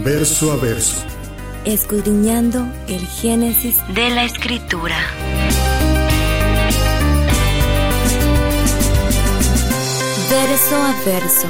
Verso a verso. Escudriñando el génesis de la Escritura. Verso a verso.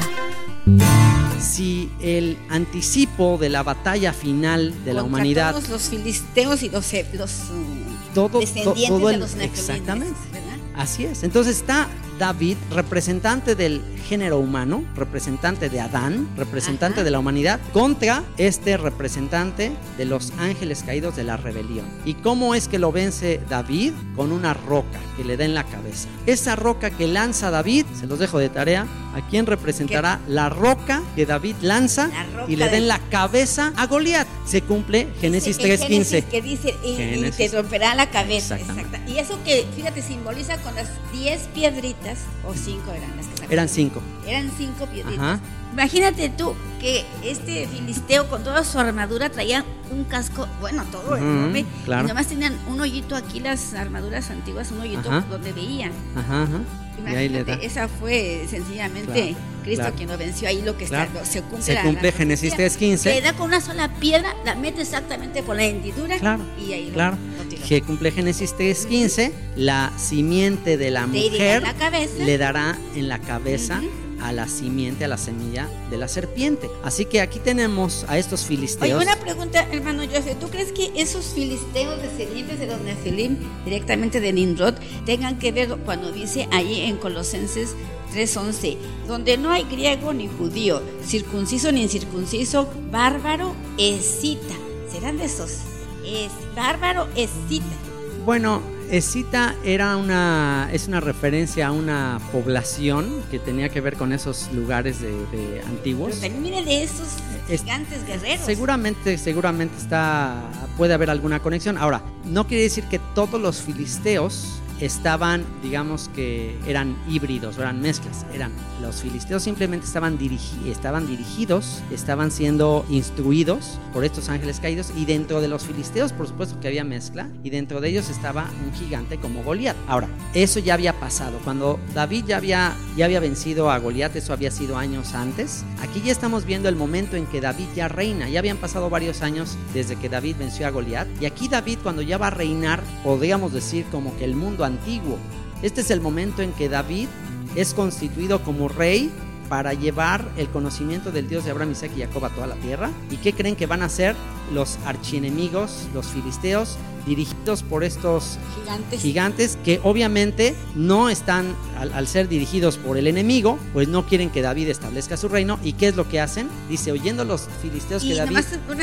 Si el anticipo de la batalla final de la humanidad, todos los filisteos y los descendientes todo de los nefelim, exactamente, ¿verdad? Así es. Entonces está David, representante del género humano, representante de Adán, representante de la humanidad, contra este representante de los ángeles caídos de la rebelión. ¿Y cómo es que lo vence David? Con una roca que le da en la cabeza. Esa roca que lanza David, se los dejo de tarea, ¿a quién representará? La roca que David lanza y le da en la cabeza a Goliat. Se cumple Génesis 3:15. Que dice, y te romperá la cabeza. Exactamente. Y eso que, fíjate, simboliza con las 10 piedritas, o 5 eran las que sacaron. Eran 5. Eran 5 piedritas. Ajá. Imagínate tú que este filisteo con toda su armadura traía un casco, bueno, todo enorme, claro. Y nomás tenían un hoyito aquí, las armaduras antiguas, un hoyito donde veían. Imagínate, esa fue sencillamente Cristo quien lo venció. Ahí lo que está, se cumple Génesis 3:15. Le da con una sola piedra, la mete exactamente por la hendidura, y ahí lo tiró. Que cumple Génesis 3:15, la simiente de la mujer le dará en la cabeza a la simiente, a la semilla de la serpiente. Así que aquí tenemos a estos filisteos. Oye, una pregunta, hermano Joseph, ¿tú crees que esos filisteos descendientes de los nefelim, directamente de Nimrod, tengan que ver cuando dice ahí en Colosenses 3:11, donde no hay griego ni judío, circunciso ni incircunciso, bárbaro, escita? ¿Serán de esos? Bárbaro, escita. Bueno, escita es una referencia a una población que tenía que ver con esos lugares de antiguos. Pero también viene de esos gigantes guerreros. Seguramente puede haber alguna conexión. Ahora, no quiere decir que todos los filisteos estaban, digamos que eran híbridos, eran mezclas. Los filisteos simplemente estaban dirigidos, estaban siendo instruidos por estos ángeles caídos, y dentro de los filisteos, por supuesto que había mezcla, y dentro de ellos estaba un gigante como Goliat. Ahora, eso ya había pasado. Cuando David ya había vencido a Goliat, eso había sido años antes. Aquí ya estamos viendo el momento en que David ya reina. Ya habían pasado varios años desde que David venció a Goliat, y aquí David, cuando ya va a reinar, podríamos decir como que el mundo antiguo. Este es el momento en que David es constituido como rey para llevar el conocimiento del Dios de Abraham, Isaac y Jacob a toda la tierra. ¿Y qué creen que van a hacer los archienemigos, los filisteos, dirigidos por estos gigantes que obviamente no están, al ser dirigidos por el enemigo, pues no quieren que David establezca su reino? ¿Y qué es lo que hacen? Dice, oyendo los filisteos que David...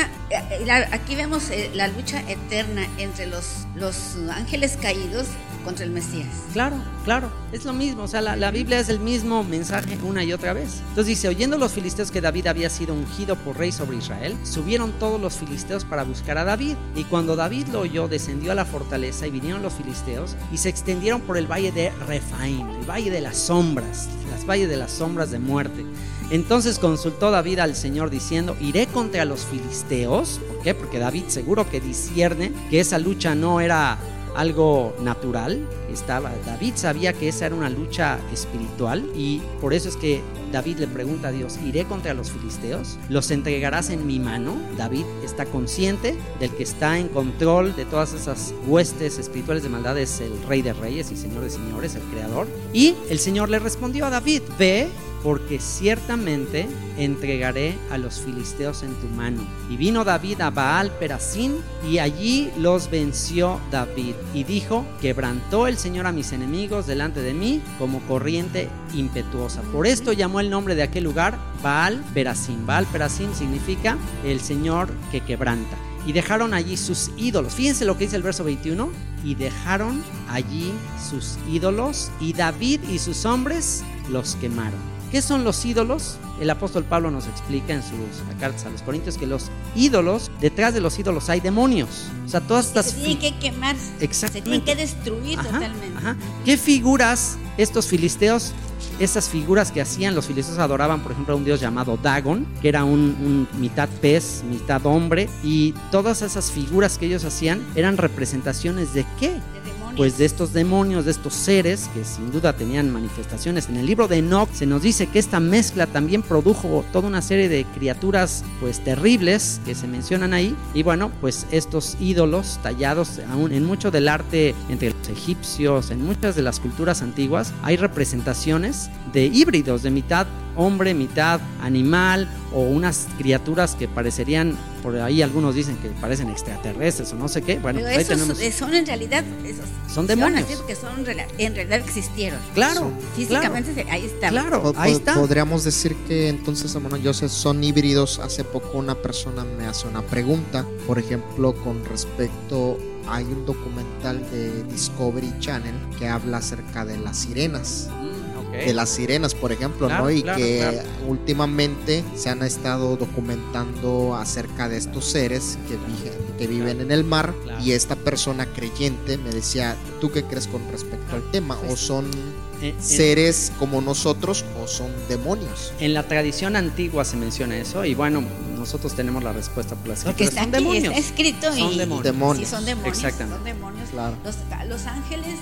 Aquí vemos la lucha eterna entre los ángeles caídos contra el Mesías. Claro, es lo mismo. O sea, la Biblia es el mismo mensaje una y otra vez. Entonces dice, oyendo los filisteos que David había sido ungido por rey sobre Israel, subieron todos los filisteos para buscar a David. Y cuando David lo oyó, descendió a la fortaleza, y vinieron los filisteos y se extendieron por el valle de Refaim, el valle de las sombras, las valles de las sombras de muerte. Entonces consultó David al Señor diciendo, iré contra los filisteos. ¿Por qué? Porque David seguro que discierne que esa lucha no era algo natural. David sabía que esa era una lucha espiritual, y por eso es que David le pregunta a Dios, ¿iré contra los filisteos? ¿Los entregarás en mi mano? David está consciente del que está en control de todas esas huestes espirituales de maldad, es el Rey de Reyes y Señor de Señores, el Creador. Y el Señor le respondió a David, ve, porque ciertamente entregaré a los filisteos en tu mano. Y vino David a Baal Perasín, y allí los venció David. Y dijo, quebrantó el Señor a mis enemigos delante de mí como corriente impetuosa. Por esto llamó el nombre de aquel lugar Baal Perasín. Baal Perasín significa el Señor que quebranta. Y dejaron allí sus ídolos. Fíjense lo que dice el verso 21. Y dejaron allí sus ídolos, y David y sus hombres los quemaron. ¿Qué son los ídolos? El apóstol Pablo nos explica en sus cartas a los Corintios que los ídolos, detrás de los ídolos hay demonios. O sea, todas estas... Se tienen que quemar, se tienen que destruir totalmente. ¿Qué figuras estos filisteos? Esas figuras que hacían, los filisteos adoraban, por ejemplo, a un dios llamado Dagón, que era un mitad pez, mitad hombre, y todas esas figuras que ellos hacían eran representaciones ¿de qué? pues de estos demonios, de estos seres que sin duda tenían manifestaciones. En el libro de Enoc se nos dice que esta mezcla también produjo toda una serie de criaturas pues terribles que se mencionan ahí. Y bueno, pues estos ídolos tallados aún en mucho del arte entre los egipcios, en muchas de las culturas antiguas, hay representaciones de híbridos, de mitad hombre, mitad animal, o unas criaturas que parecerían, por ahí algunos dicen que parecen extraterrestres o no sé qué. Bueno, pero ahí esos tenemos, son en realidad, son demonios. Que en realidad existieron. Claro, físicamente claro, ahí está. Claro, ahí está. Podríamos decir que entonces, hermano Joseph, son híbridos. Hace poco una persona me hace una pregunta, por ejemplo, con respecto, hay un documental de Discovery Channel que habla acerca de las sirenas. De las sirenas, por ejemplo, claro, ¿no? Y claro, que claro, últimamente se han estado documentando acerca de estos seres que viven en el mar. Claro. Y esta persona creyente me decía, ¿tú qué crees con respecto al tema? ¿O son seres como nosotros o son demonios? En la tradición antigua se menciona eso, y bueno, nosotros tenemos la respuesta por las porque escrituras. está Son aquí, demonios. está escrito. Son demonios. Sí, son demonios. Exactamente. Son demonios. Claro. Los ángeles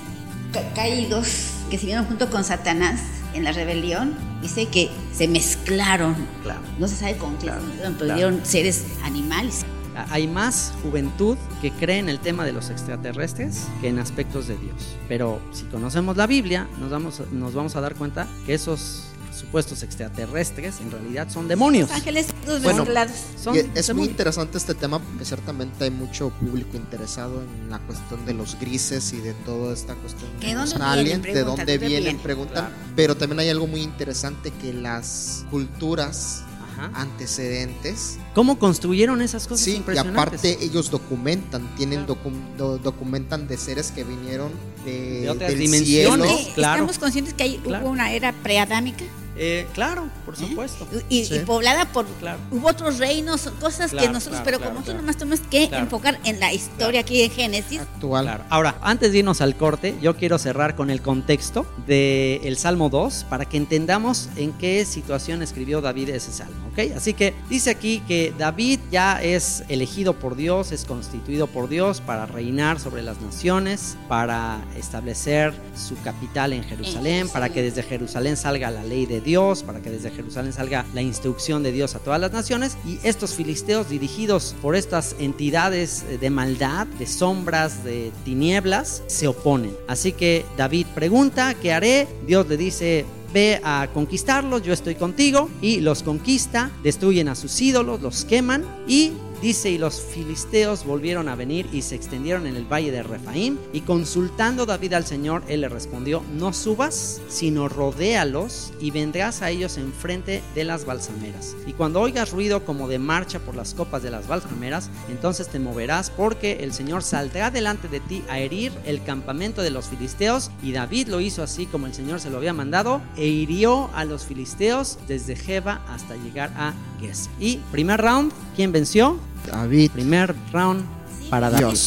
caídos que se vieron junto con Satanás en la rebelión, dice que se mezclaron. Claro. No se sabe con qué Claro, se mezclaron, pero claro. vieron seres animales. Hay más juventud que cree en el tema de los extraterrestres que en aspectos de Dios. Pero si conocemos la Biblia, nos vamos a dar cuenta que esos supuestos extraterrestres en realidad son demonios. Los ángeles Bueno, mezclados. Son Y es muy demonios. interesante este tema porque ciertamente hay mucho público interesado en la cuestión de los grises y de toda esta cuestión ¿Que de dónde los vienen? aliens, de Preguntan, dónde ¿dónde vienen, vienen? preguntan. Claro. Pero también hay algo muy interesante, que las culturas Ajá. antecedentes, ¿Cómo construyeron esas cosas sí, y impresionantes? aparte ellos documentan, tienen Claro. documentan de seres que vinieron De otras del dimensiones. cielo. Sí, claro. Estamos conscientes que Claro. hubo una era preadámica. Claro, por supuesto. Y Sí. poblada por Claro. hubo otros reinos, cosas que Claro, nosotros, claro, pero claro, como claro. nosotros nomás tenemos que Claro. enfocar en la historia aquí en Génesis. Actual. Claro. Ahora, antes de irnos al corte, yo quiero cerrar con el contexto del Salmo 2 para que entendamos en qué situación escribió David ese salmo, ¿ok? Así que dice aquí que David ya es elegido por Dios, es constituido por Dios para reinar sobre las naciones, para establecer su capital en Jerusalén, para que desde Jerusalén salga la ley de Dios, para que desde Jerusalén salga la instrucción de Dios a todas las naciones. Y estos filisteos, dirigidos por estas entidades de maldad, de sombras, de tinieblas, se oponen. Así que David pregunta, ¿qué haré? Dios le dice, ve a conquistarlos, yo estoy contigo. Y los conquista, destruyen a sus ídolos, los queman. Y dice, y los filisteos volvieron a venir y se extendieron en el valle de Refaim. Y consultando David al Señor, él le respondió, no subas, sino rodéalos y vendrás a ellos enfrente de las balsameras. Y cuando oigas ruido como de marcha por las copas de las balsameras, entonces te moverás, porque el Señor saldrá delante de ti a herir el campamento de los filisteos. Y David lo hizo así como el Señor se lo había mandado, e hirió a los filisteos desde Geba hasta llegar a Gezer. Y primer round, ¿quién venció? David. Primer round para David. Dios.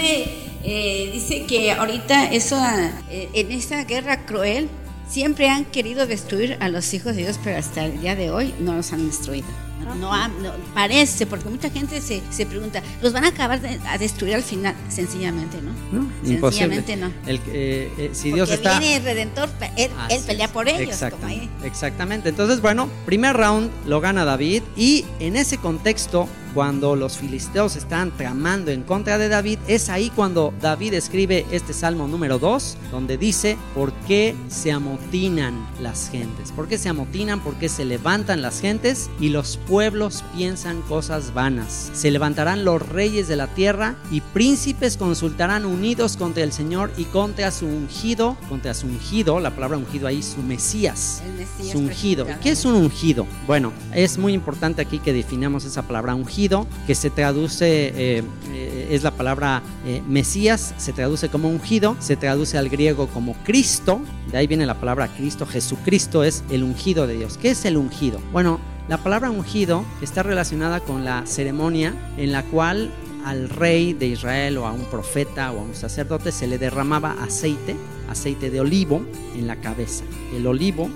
Siempre dice que ahorita en esta guerra cruel siempre han querido destruir a los hijos de Dios, pero hasta el día de hoy no los han destruido. No parece, porque mucha gente se pregunta, ¿los van a acabar a destruir al final? Sencillamente no. No, imposible. Sencillamente no. Si Dios porque está... viene el Redentor, él pelea por ellos. Como ahí. Exactamente. Entonces, bueno, primer round lo gana David. Y en ese contexto, cuando los filisteos están tramando en contra de David, es ahí cuando David escribe este Salmo número 2, donde dice, ¿por qué se amotinan las gentes? ¿Por qué se amotinan? ¿Por qué se levantan las gentes? Y los pueblos piensan cosas vanas. Se levantarán los reyes de la tierra y príncipes consultarán unidos contra el Señor y contra su ungido, la palabra ungido ahí, su Mesías. El Mesías Su ungido. ¿Qué es un ungido? Bueno, es muy importante aquí que definamos esa palabra ungido, que se traduce, es la palabra Mesías, se traduce como ungido, se traduce al griego como Cristo, de ahí viene la palabra Cristo. Jesucristo es el ungido de Dios. ¿Qué es el ungido? Bueno, la palabra ungido está relacionada con la ceremonia en la cual al rey de Israel o a un profeta o a un sacerdote se le derramaba aceite de olivo en la cabeza. El olivo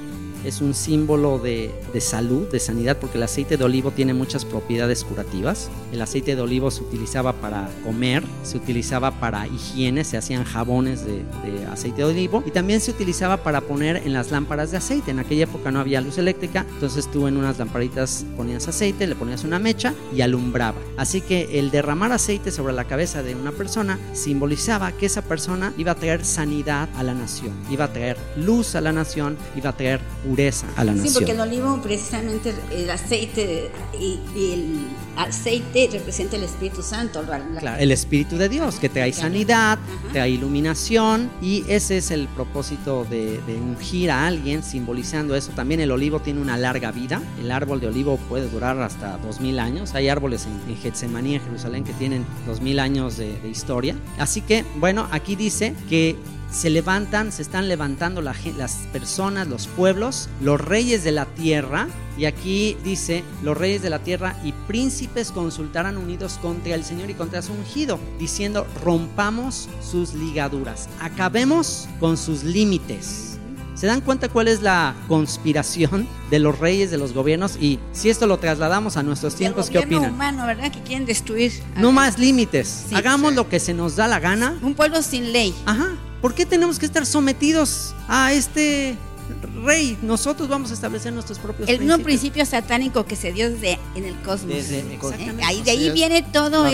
es un símbolo de salud, de sanidad, porque el aceite de olivo tiene muchas propiedades curativas. El aceite de olivo se utilizaba para comer, se utilizaba para higiene, se hacían jabones de aceite de olivo, y también se utilizaba para poner en las lámparas de aceite. En aquella época no había luz eléctrica, entonces tú en unas lamparitas ponías aceite, le ponías una mecha y alumbraba. Así que el derramar aceite sobre la cabeza de una persona simbolizaba que esa persona iba a traer sanidad a la nación, iba a traer luz a la nación, iba a traer pureza a la nación. Sí, porque el olivo, precisamente el aceite y el aceite representa el Espíritu Santo. Claro, el Espíritu de Dios, que trae sanidad, trae iluminación, y ese es el propósito de ungir a alguien, simbolizando eso. También el olivo tiene una larga vida. El árbol de olivo puede durar hasta 2000 años. Hay árboles en Getsemaní, en Jerusalén, que tienen 2000 años de historia. Así que, bueno, aquí dice que se están levantando las personas, los pueblos, los reyes de la tierra, y aquí dice, los reyes de la tierra y príncipes consultarán unidos contra el Señor y contra su ungido, diciendo, rompamos sus ligaduras, acabemos con sus límites. ¿Se dan cuenta cuál es la conspiración de los reyes, de los gobiernos? Y si esto lo trasladamos a nuestros tiempos, ¿qué opinan? El gobierno humano, ¿verdad? Que quieren destruir. No más límites. Sí, hagamos lo que se nos da la gana. Un pueblo sin ley. Ajá. ¿Por qué tenemos que estar sometidos a este rey? Nosotros vamos a establecer nuestros propios principios. El mismo principio satánico que se dio en el cosmos. De ahí viene todo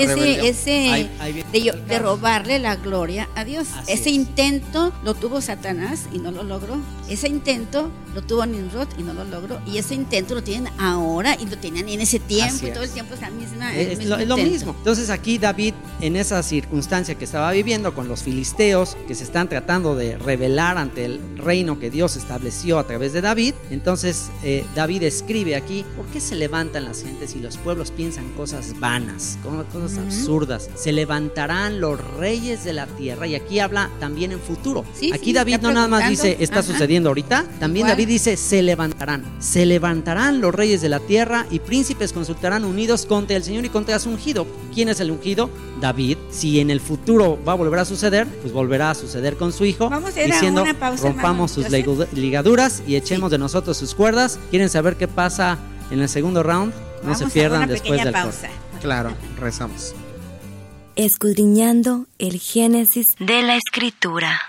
de robarle la gloria a Dios. Ese intento lo tuvo Satanás y no lo logró. Ese intento lo tuvo Nimrod y no lo logró. Y ese intento lo tienen ahora y lo tenían en ese tiempo. Y todo el tiempo es la misma. Es lo mismo. Entonces aquí David, en esa circunstancia que estaba viviendo con los filisteos, que se están tratando de rebelar ante el reino que Dios estableció a través de David, entonces David escribe aquí, ¿por qué se levantan las gentes y los pueblos piensan cosas vanas, cosas absurdas? Se levantarán los reyes de la tierra, y aquí habla también en futuro. Aquí David no nada más dice está sucediendo ahorita, también David dice se levantarán los reyes de la tierra y príncipes consultarán unidos contra el Señor y contra su ungido. ¿Quién es el ungido? David. Si en el futuro va a volver a suceder, pues volverá a suceder con su hijo, diciendo rompamos sus ligaduras y echemos de nosotros sus cuerdas. ¿Quieren saber qué pasa en el segundo round? No se pierdan después del corte. Claro, rezamos. Escudriñando el Génesis de la Escritura.